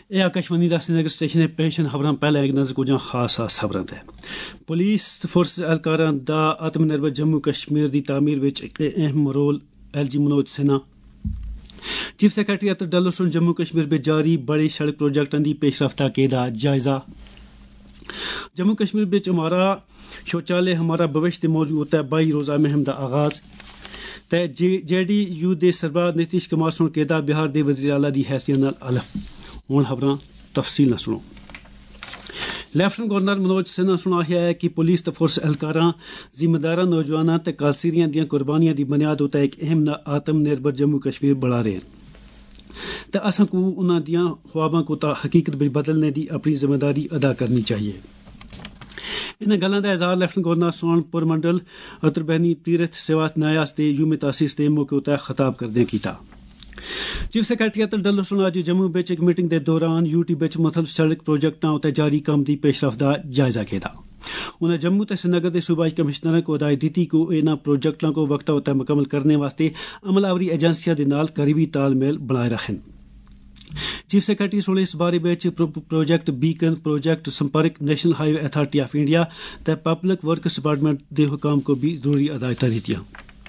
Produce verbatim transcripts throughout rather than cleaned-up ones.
ਇਹ ਆਕਾਸ਼ਵਾਣੀ ਦਾ श्रीनगर ਸਟੇਸ਼ਨ 'ਤੇ ਪੇਸ਼ ਖਬਰਾਂ ਪਹਿਲਾਂ ਇੱਕ ਨਜ਼ਰ ਕੁਝ ਖਾਸ ਖਾਸ ਖਬਰਾਂ ਤੇ ਪੁਲਿਸ ਫੋਰਸ ਅਹਿਲਕਾਰਾਂ ਦਾ ਆਤਮ ਨਿਰਭਰ ਜੰਮੂ ਕਸ਼ਮੀਰ ਦੀ ਤਾਮੀਰ ਵਿੱਚ ਇੱਕ ਅਹਿਮ role LG Manoj Sinha chief secretary Atal डल्लोसन जम्मू कश्मीर में जारी बड़े सड़क प्रोजेक्टों की पेशरफ्ता केदा जायजा जम्मू कश्मीर में हमारा शौचालय हमारा भविष्य मौजूद होता है बाई रोज़ा मुहिम का आगाज ते जे डी यू के सरबराह नीतीश कुमार सुन केदा बिहार के वज़ीर आला की हैसियत नाल अलफ हुण खबरां तफसील नाल सुनो लैफ्टिनेंट गवर्नर मनोज सिन्हा सुनाया है कि पुलिस ते फोर्स एहलकारां जिम्मेदारां नौजवानां ते कालसीरियां दियां कुर्बानियां दी बुनियाद उत्ते एक अहम आत्म निर्भर जम्मू कश्मीर बना रहे हैं ते असां को उन्हां दियां ख्वाबां को ता हकीकत में बदलने की अपनी जिम्मेदारी अदा करनी चाहिए। इन गल्लां दा इज़हार लैफ्टिनेंट गवर्नर सोनपुर मंडल अतरबैनी तीर्थ सेवात न्यास ते यूम तासीस ते मौके उत्ते खिताब करदे कीता। चीफ सैक्रटरी अतर डल्लोसन अज जम्मू बिच एक मीटिंग के दौरान यूटी बिच मुख्तलिफ सड़क प्रोजेक्टां उत्ते जारी कम्म दी पेशरफ्त दा जायजा कीता। उन्हें जम्मू ते श्रीनगर के सूबाई कमिश्नर को हिदायत दी कि इन्हां प्रोजेक्टों को वक्त उत्ते मुकम्मल करने वास्ते अमलावरी एजेंसियां दे नाल करीबी तालमेल बनाए रखन। चीफ सैक्रटरी सोने इस बारे में project Beacon project Sampark national highway authority of India ते पब्लिक वर्कस डिपार्टमेंट के हुकाम को भी जरूरी हिदायतां दित्तियां।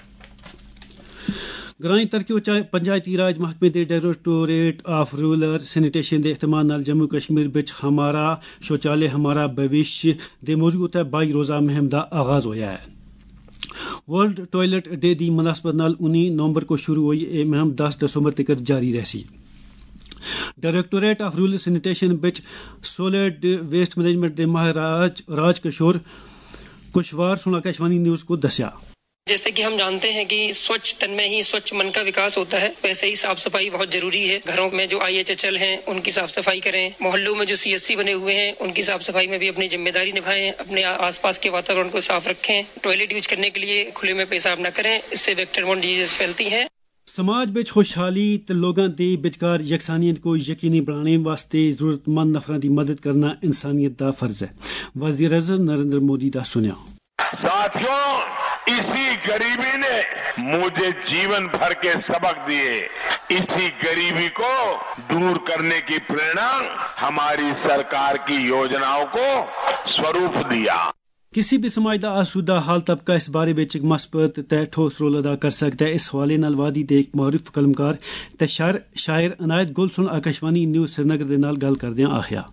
ग्रामीण तरक्की व पंचायती राज महकमे के डायरेक्टोरेट ऑफ रूरल सैनिटेशन के इहतमाम नाल जम्मू कश्मीर बिच हमारा शौचालय हमारा भविष्य के मौजूद है बाई रोज़ा मुहिम का आगाज होया है। वर्ल्ड टॉयलेट डे की मुनासबत नाल उन्नीस नवंबर को शुरू हुई यह मुहिम दस दिसंबर तक जारी रहसी। डायरेक्टोरेट ऑफ रूरल सैनिटेशन बिच सॉलिड वेस्ट मैनेजमेंट के माहिर राज राज किशोर कुशवार सुन आकाशवाणी न्यूज़ को दस्या। जैसे कि हम जानते हैं कि स्वच्छ तन में ही स्वच्छ मन का विकास होता है, वैसे ही साफ सफाई बहुत जरूरी है। घरों में जो आई एच एच एल हैं उनकी साफ सफाई करें, मोहल्लों में जो सी एस सी बने हुए हैं उनकी साफ सफाई में भी अपनी जिम्मेदारी निभाएं, अपने आसपास के वातावरण को साफ रखें, टॉयलेट यूज करने के लिए खुले में पेशाब न करें, इससे वेक्टरबोर्न डिजीज फैलती हैं। समाज में खुशहाली ते लोगों के विचकार यकसानियत को यकीनी बनाने वास्ते जरूरतमंद नफरां की मदद करना इंसानियत का फर्ज है। वज़ीर आज़म नरेंद्र मोदी का सुनिया। साथियों, इसी गरीबी ने मुझे जीवन भर के सबक दिए। इसी गरीबी को दूर करने की प्रेरणा हमारी सरकार की योजनाओं को स्वरूप दिया। किसी भी समाज का आसूदा हाल तबका इस बारे में एक मस्बत ते ठोस रोल अदा कर सकता है। इस हवाले नाल वादी दे एक मारूफ कलमकार ते शायर शायर अनायत गुल सुन आकाशवाणी न्यूज़ श्रीनगर दे नाल गल करदे आखिया।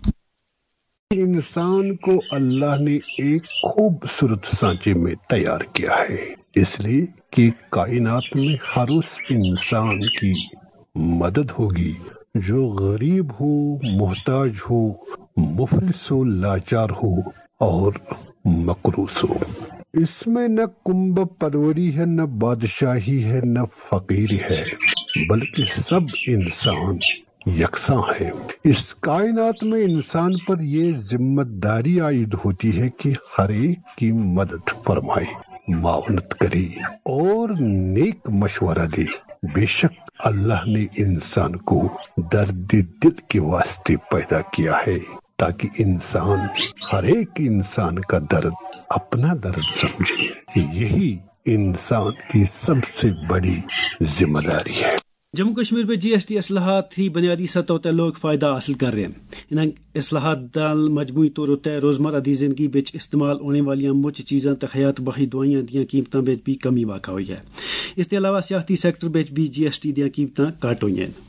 इंसान को अल्लाह ने एक खूबसूरत सांचे में तैयार किया है, इसलिए कि कायनात में हर उस इंसान की मदद होगी जो गरीब हो, मोहताज हो, मुफलिस हो, लाचार हो और मकरूस हो। इसमें न कुंभ परवरी है, न बादशाही है, न फकीर है, बल्कि सब इंसान यकसां है। इस कायनात में इंसान पर ये जिम्मेदारी आयद होती है कि हर एक की मदद फरमाए, मावनत करे और नेक मशवरा दे। बेशक अल्लाह ने इंसान को दर्द दिल के वास्ते पैदा किया है ताकि इंसान हर एक इंसान का दर्द अपना दर्द समझे। यही इंसान की सबसे बड़ी जिम्मेदारी है। जम्मू कश्मीर में जी एस टी असलाहत ही बुनियादी सतह पर लोग फ़ायदा हासिल कर रहे हैं। इन असलाहत दाल मजमूई तौर पर रोज़मर्रा की जिंदगी बिच इस्तेमाल होने वाली मुच चीज़ां ते हयात बही दवाइयां दियां कीमतां बिच भी कमी वाक़ा हुई है। इसके अलावा सियाहती सैक्टर बिच भी जी एस टी दियां कीमतां घट हुई हैं।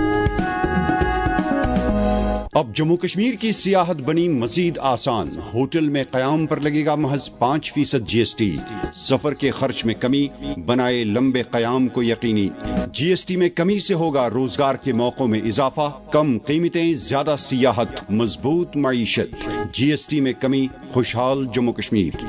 अब जम्मू कश्मीर की सियाहत बनी मजीद आसान। होटल में कयाम पर लगेगा महज पाँच फीसद जी एस टी। सफर के खर्च में कमी, बनाए लंबे कयाम को यकीनी। जी एस टी में कमी से होगा रोजगार के मौकों में इजाफा, कम कीमतें, ज्यादा सियाहत, मजबूत मईशत। जी एस टी में कमी, खुशहाल Jammu Kashmir.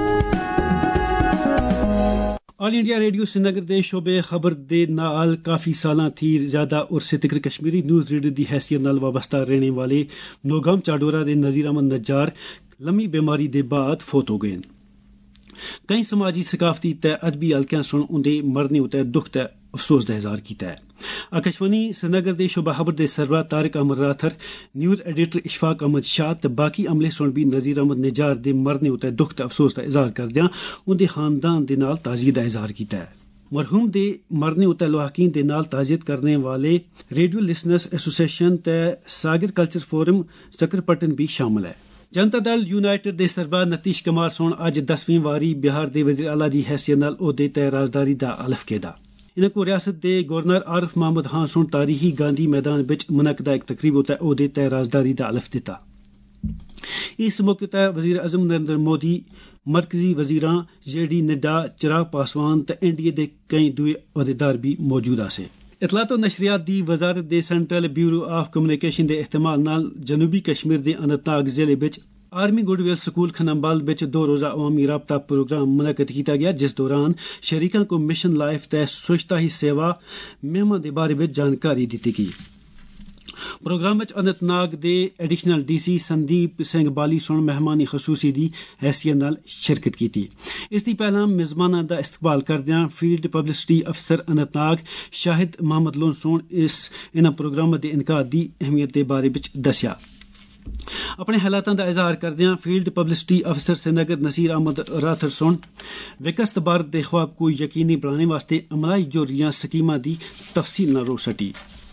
All India Radio Srinagar दे शोबे खबर दे नाल काफ़ी सालां थी ज़्यादा उर्से तिकर कश्मीरी न्यूज़ रीडर की हैसियत नाल वाबस्ता रहने वाले नोगाम चाडोरा दे नज़ीर अहमद नज्जार लम्मी बीमारी दे बाद फोत हो गए। कई समाजी सकाफती ते अदबी हल्कियां सुन उंदे मरने उत्ते दुख ते अफसोस का इजहार किया है। आकाशवाणी श्रीनगर के शोबा खबर के सरबराह तारिक अहमद राथर, न्यूज़ एडिटर इशफाक अहमद शाह ते बाकी अमले सुन भी नज़ीर अहमद निजार के मरने उत्ते दुख ते अफसोस का इजहार करदियां उनके खानदान के नाल ताज़गी का इजहार किया है। मरहूम दे मरने उत्ते लवाहकीन दे नाल ताज़ियत करने वाले रेडियो लिसनर्स एसोसिएशन ते सागिर कल्चर फोरम सकरपटन भी शामिल है। जनता दल यूनाइटेड दे सरबराह नीतीश कुमार सोन अज दसवीं वारी बिहार दे वज़ीर आला दी हैसियत नाल ओहदे ते राजदारी दा अलफ केदा। इन्हां को रियासत दे गवर्नर आरिफ मोहम्मद खान सोन तारीखी गांधी मैदान विच मुनक्कदा इक तकरीब उत्ते ओहदे ते राजदारी दा अलफ दिता। इस मौके ते वज़ीर आज़म नरेंद्र मोदी, मरकजी वज़ीरां जे डी नड्डा, चिराग पासवान ते एनडीए दे कई दुए अहदेदार भी मौजूद आसे। इतलात और नशरियात दी वजारत दे सेंट्रल ब्यूरो ऑफ कम्युनिकेशन दे इस्तेमाल नाल जनूबी कश्मीर दे अनंतनाग जिले विच आर्मी गुडविल स्कूल खनम्बाल विच दो रोज़ा अवामी राबता प्रोग्राम मुनक्कद किया गया, जिस दौरान शरीकां को मिशन लाइफ ते स्वच्छता ही सेवा मुहिम दे बारे में जानकारी दी गई। प्रोग्राम में अनंतनाग दे एडिशनल डीसी संदीप सिंह बाली सोन मेहमानी खसूसी दी हैसियत नाल शिरकत की। इसदी पहला मेजबाना दा इस्तकबाल करदियां फील्ड पब्लिसिटी अफसर अनंतनाग शाहिद मोहम्मद लोन सोन इस इन्हां प्रोग्राम दे इनकाद दी अहमियत दे बारे विच दस्सिया। अपने हालातां दा इजहार करदियां फील्ड पब्लिसिटी अफसर श्रीनगर नसीर अहमद राथर सोन विकसित भारत दे ख्वाब को यकीनी बनाने वास्ते अमलाई जो रियां स्कीमां दी तफसील न रो सटी।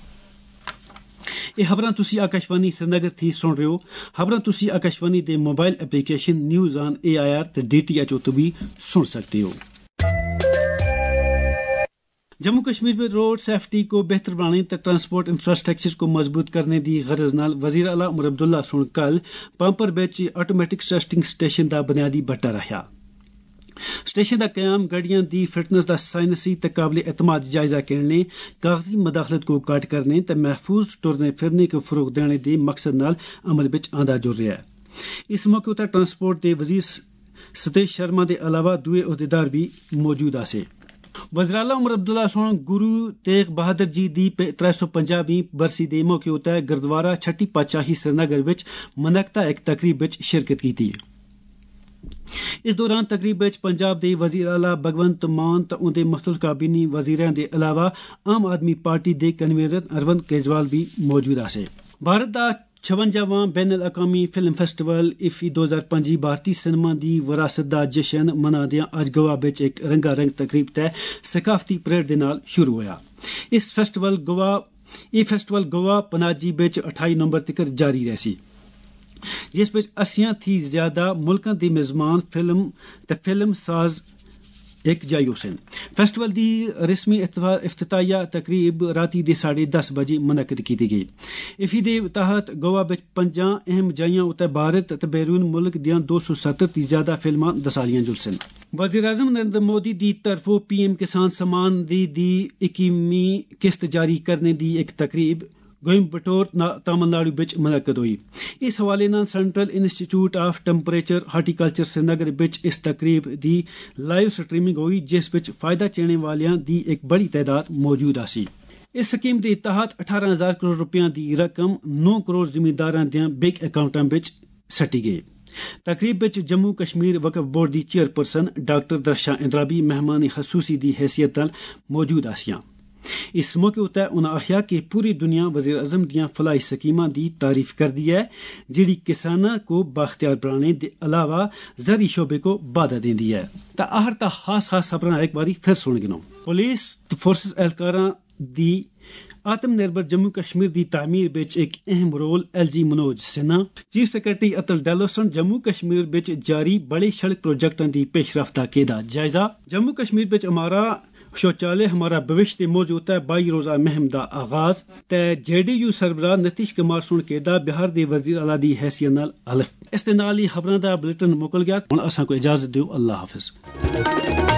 ਇਹ ਖਬਰਾਂ ਤੁਸੀਂ ਆਕਾਸ਼ਵਾਣੀ श्रीनगर थी सुन रहे हो। खबरां ਤੁਸੀਂ आकाशवाणी दे mobile application news on A I R ते डी टी एच ओ तो भी सुन सकते हो। जम्मू कश्मीर में रोड सेफ्टी को बेहतर बनाने तक ट्रांसपोर्ट इंफ्रास्ट्रक्चर को मजबूत करने की गरज नाल वजीर आला उमर अब्दुल्ला सोन कल पंपर बिच ऑटोमैटिक टेस्टिंग स्टेशन का बुनियादी बट्टा रहा। स्टेशन का क्याम गड्डियां दी फिटनेस का साइंसी ते काबिल एतमाद जायजा करने, कागजी मदाखलत को घट करने ते महफूज टुरने फिरने को फरोग देने के मकसद नाल अमल विच आंदा जुड़ रहा है। इस मौके उत्ते ट्रांसपोर्ट के वजीर सतेश शर्मा के अलावा दुए अहदेदार भी मौजूद आसे। वज़ीर आला उमर अब्दुल्ला सोन गुरु तेग बहादुर जी दी त्रै सौ पंजाहवीं बरसी दे मौके उत्ते गुरुद्वारा छठी पातशाही श्रीनगर विच मुनक्कदा इक तकरीब विच शिरकत की। इस दौरान तकरीब विच पंजाब दे वज़ीर आला भगवंत मान ते उंदे मुख्तलिफ काबीनी वज़ीरां दे अलावा आम आदमी पार्टी दे कन्वीनर अरविंद केजरीवाल भी मौजूद आसे। भारत दा छवंजावां बैन अल-अक़वामी फिल्म फेस्टिवल इफी दो हज़ार पंजी भारतीय सिनेमा दी वरासत दा जश्न मनादियां अज गोवा विच एक रंगारंग तकरीब ते सकाफती परेड दे नाल शुरू होया। इस फेस्टिवल गोवा एह फेस्टिवल गोवा पनाजी विच अठाई नवंबर तक जारी रहसी, जिस विच अस्सियां थी ज्यादा मुल्कां दे मेजमान फिल्म ते फिल्म साज एक जाई हुसैन। फेस्टिवल दी रस्मी इफ्तिताहिया तकरीब राती दे साढ़े दस बजे मुनक्कद की गई। इफी दे तहत गोवा विच पंजां अहम जाइयां उत्ते भारत ते बैरून मुल्क दियां दो सौ सत्तर ती ज्यादा फिल्मां दसालियां जुलसन। वज़ीर आज़म नरेंद्र मोदी दी तरफों पीएम किसान सम्मान निधि दी इक्कीवीं किस्त जारी करने दी एक तकरीब कोयंबटूर तमिलनाडु विच मुनक्कद हुई। इस हवाले नाल central institute of temperature horticulture Srinagar विच इस तकरीब दी लाइव स्ट्रीमिंग हुई, जिस विच फायदा चैने वालियां दी एक बड़ी तादाद मौजूद आसी। इस स्कीम के तहत अठारह हजार करोड़ रुपया की रकम नौ करोड़ जिमींदारां दे बैंक अकाउंटां विच सट्टी गई। तकरीब विच जम्मू कश्मीर वक्फ बोर्ड की चेयरपर्सन डॉक्टर दर्शा इंदिरा भी मेहमानी खसूसी की हैसियत नाल मौजूद आसियां। इस मौके उत्ते उन्हें आख्या कि पूरी दुनिया वज़ीर आज़म दियां फलाई स्कीमां दी तारीफ करदी है, जिहड़ी किसानां को बाख्तियार बनाने दे अलावा ज़री शोबे को बाधा देंदी है। ता आहर ता खास खास खबरां एक बारी फिर सुन गिनो। पुलिस फोर्सेस एहलकारां दी आत्मनिर्भर जम्मू कश्मीर दी तामीर विच एक अहम role LG Manoj Sinha, chief secretary Atul डेलोसन जम्मू कश्मीर विच जारी बड़े सड़क प्रोजेक्टां दी पेशरफ्त दा कीता जायजा। जम्मू कश्मीर विच हमारा शौचालय हमारा भविष्य मौजूद है बाई रोजा मुहिम दा आगाज ते जेडीयू सरबराह नीतीश कुमार सुन के दा बिहार दे वजीर आला दी हैसियत नाल अलफ। इस दे नाल ही खबरां दा बुलेटिन मुकल गया। हुण असां को इजाजत दियो। अल्लाह हाफिज।